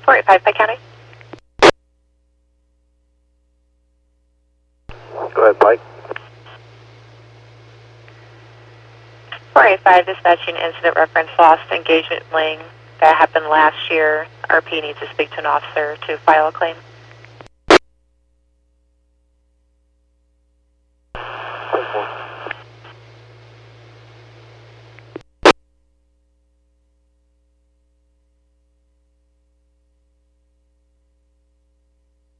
485 Pike County. Go ahead, Pike. 485 dispatching incident reference lost engagement lane that happened last year. RP needs to speak to an officer to file a claim.